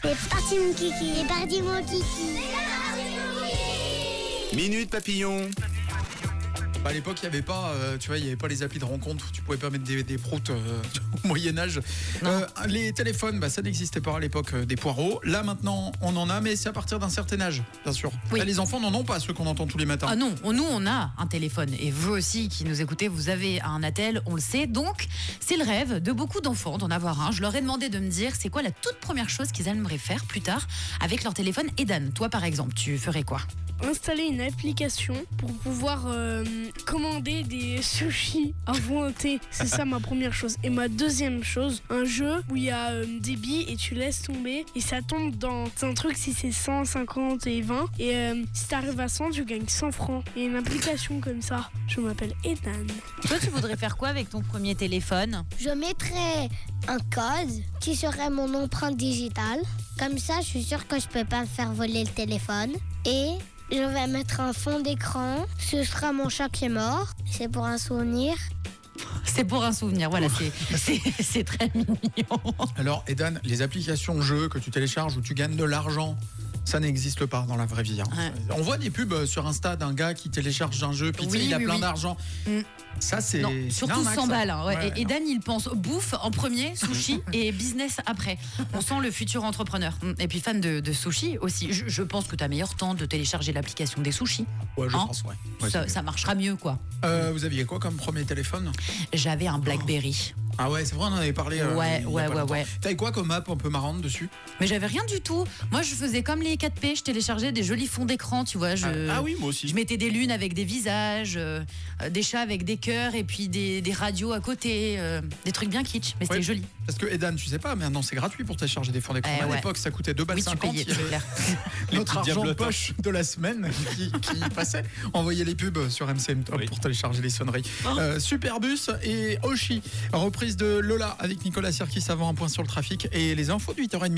C'est parti mon kiki. C'est parti mon kiki. Minute Papillon. À l'époque, il n'y avait pas, il y avait pas les applis de rencontre où tu pouvais pas mettre des proutes au Moyen-Âge. Les téléphones, ça n'existait pas à l'époque des poireaux. Là, maintenant, on en a, mais c'est à partir d'un certain âge, bien sûr. Oui. Là, les enfants n'en ont pas, ceux qu'on entend tous les matins. Ah non, nous on a un téléphone et vous aussi qui nous écoutez, vous avez un attel, on le sait. Donc c'est le rêve de beaucoup d'enfants d'en avoir un. Je leur ai demandé de me dire c'est quoi la toute première chose qu'ils aimeraient faire plus tard avec leur téléphone. Edan, toi par exemple, tu ferais quoi? Installer une application pour pouvoir commander des sushis à volonté. C'est ça ma première chose. Et ma deuxième chose, un jeu où il y a des billes et tu laisses tomber et ça tombe dans un truc si c'est 100, 50 et 20. Et si t'arrives à 100, tu gagnes 100 francs. Et une application comme ça. Je m'appelle Edan. Toi tu voudrais faire quoi avec ton premier téléphone? Je mettrais un code qui serait mon empreinte digitale. Comme ça, je suis sûre que je peux pas me faire voler le téléphone. Et je vais mettre un fond d'écran. Ce sera mon chat qui est mort. C'est pour un souvenir. C'est pour un souvenir, voilà, c'est très mignon. Alors, Edan, les applications jeux que tu télécharges où tu gagnes de l'argent, ça n'existe pas dans la vraie vie. Ouais. On voit des pubs sur Insta d'un gars qui télécharge un jeu, puis il a plein d'argent. Ça, c'est. Non, surtout 100 balles. Hein, ouais. Ouais, et Dan, il pense bouffe en premier, sushi et business après. On sent le futur entrepreneur. Et puis fan de sushi aussi. Je pense que tu as meilleur temps de télécharger l'application des sushis. Ouais, je pense, ouais. Ça marchera mieux, quoi. Vous aviez quoi comme premier téléphone? J'avais un BlackBerry. Ah ouais, c'est vrai, on en avait parlé. Ouais. T'avais quoi comme app un peu marrante dessus? Mais j'avais rien du tout. Moi, je faisais comme les 4P, je téléchargeais des jolis fonds d'écran, tu vois. Ah oui, moi aussi. Je mettais des lunes avec des visages, des chats avec des cœurs et puis des radios à côté, des trucs bien kitsch, mais c'était joli. Parce que Edan, tu sais pas, mais maintenant c'est gratuit pour télécharger des fonds d'écran. À l'époque, ça coûtait 2,50 balles. Oui, tu payais, c'est clair. Notre argent de poche de la semaine qui passait. Envoyez les pubs sur MCM Top pour télécharger les sonneries. Superbus et Oshi, reprise de Lola avec Nicolas Sirkis avant un point sur le trafic et les infos de 8h30.